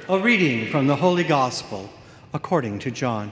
A reading from the Holy Gospel according to John.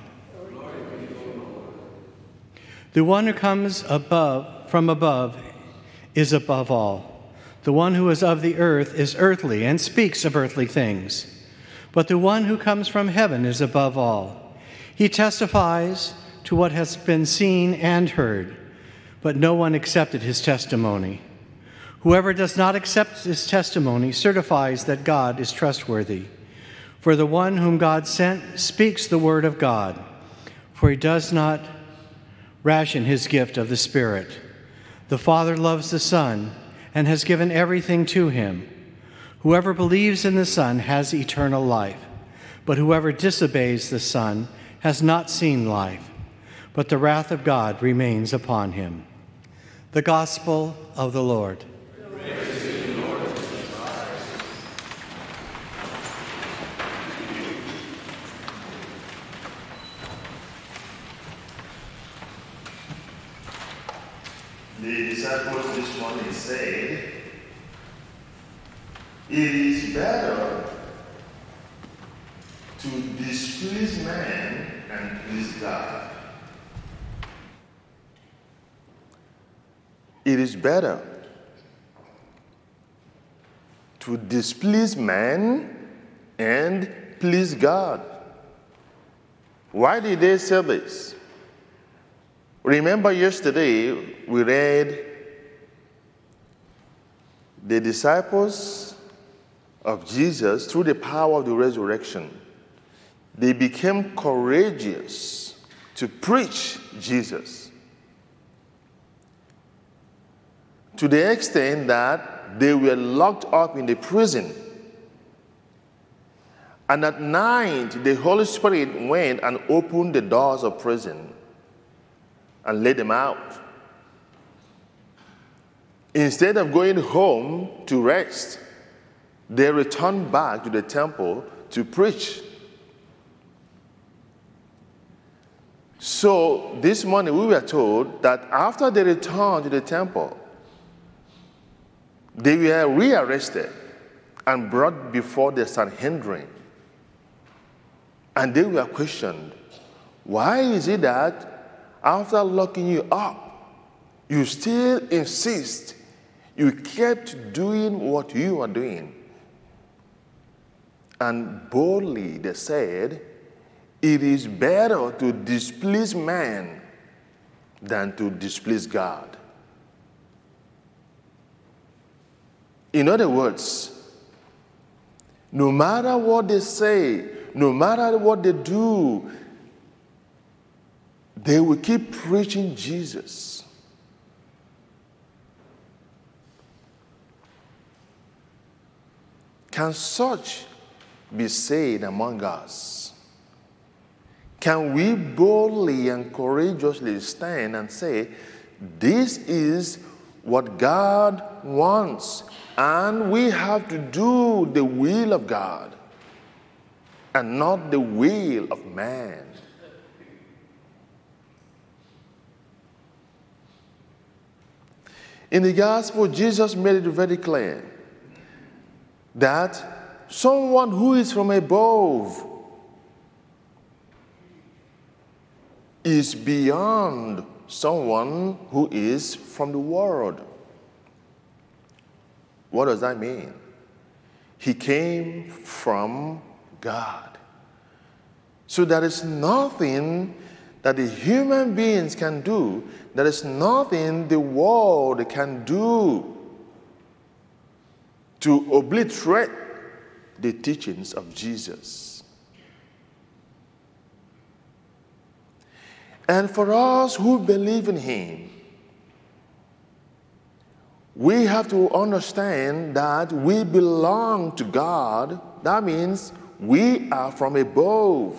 The one who comes from above is above all. The one who is of the earth is earthly and speaks of earthly things. But the one who comes from heaven is above all. He testifies to what has been seen and heard, but no one accepted his testimony. Whoever does not accept his testimony certifies that God is trustworthy. For the one whom God sent speaks the word of God, for he does not ration his gift of the Spirit. The Father loves the Son and has given everything to him. Whoever believes in the Son has eternal life, but whoever disobeys the Son has not seen life, but the wrath of God remains upon him. The Gospel of the Lord. The disciples this morning said, it is better to displease man and please God. It is better to displease man and please God. Why did they say this? Remember yesterday we read the disciples of Jesus, through the power of the resurrection, they became courageous to preach Jesus, to the extent that they were locked up in the prison. And at night, the Holy Spirit went and opened the doors of prison and let them out. Instead of going home to rest, they returned back to the temple to preach. So this morning we were told that after they returned to the temple, they were rearrested and brought before the Sanhedrin. And they were questioned, why is it that after locking you up, you still insist you kept doing what you were doing? And boldly they said, it is better to displease man than to displease God. In other words, no matter what they say, no matter what they do, they will keep preaching Jesus. Can such be said among us? Can we boldly and courageously stand and say, this is what God wants, and we have to do the will of God and not the will of man? In the gospel, Jesus made it very clear that someone who is from above is beyond someone who is from the world. What does that mean? He came from God. So there is nothing that the human beings can do, there is nothing the world can do to obliterate the teachings of Jesus. And for us who believe in him, we have to understand that we belong to God. That means we are from above.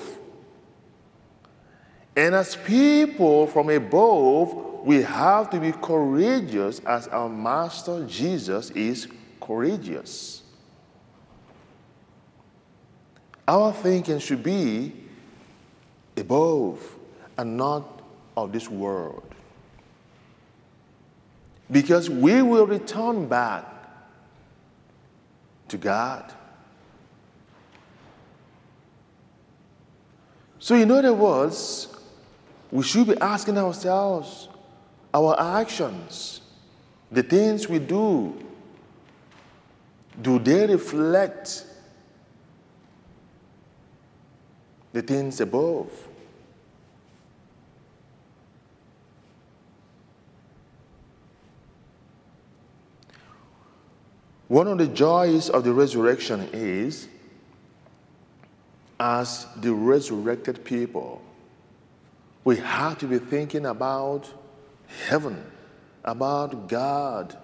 And as people from above, we have to be courageous as our Master Jesus is courageous. Our thinking should be above and not of this world. Because we will return back to God. So, in other words, we should be asking ourselves, our actions, the things we do they reflect the things above? One of the joys of the resurrection is, as the resurrected people, we have to be thinking about heaven, about God.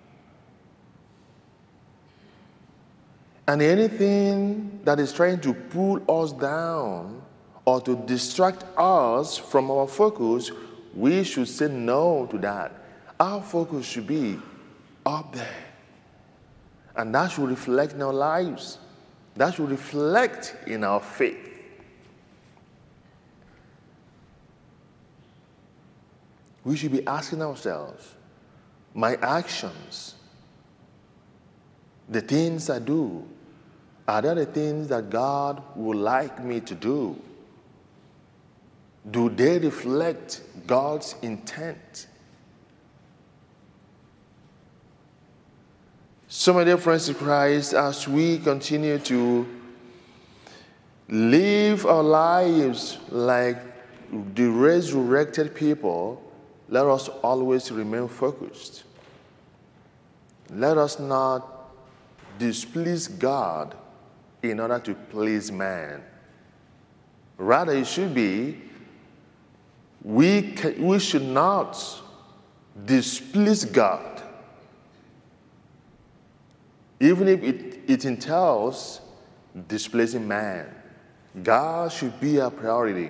And anything that is trying to pull us down or to distract us from our focus, we should say no to that. Our focus should be up there. And that should reflect in our lives. That should reflect in our faith. We should be asking ourselves, my actions, the things I do, are they the things that God would like me to do? Do they reflect God's intent? So, my dear friends in Christ, as we continue to live our lives like the resurrected people, let us always remain focused. Let us not displease God in order to please man. Rather, it should be, we should not displease God, even if it entails displeasing man. God should be our priority.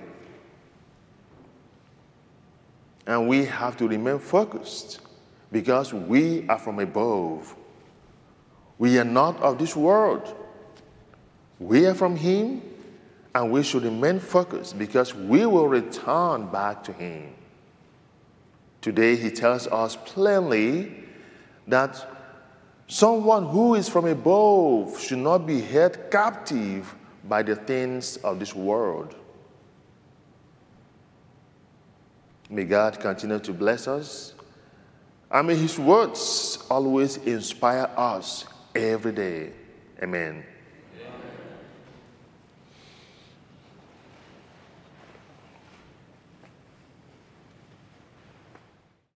And we have to remain focused because we are from above. We are not of this world. We are from Him, and we should remain focused because we will return back to Him. Today, He tells us plainly that someone who is from above should not be held captive by the things of this world. May God continue to bless us, and may His words always inspire us every day. Amen.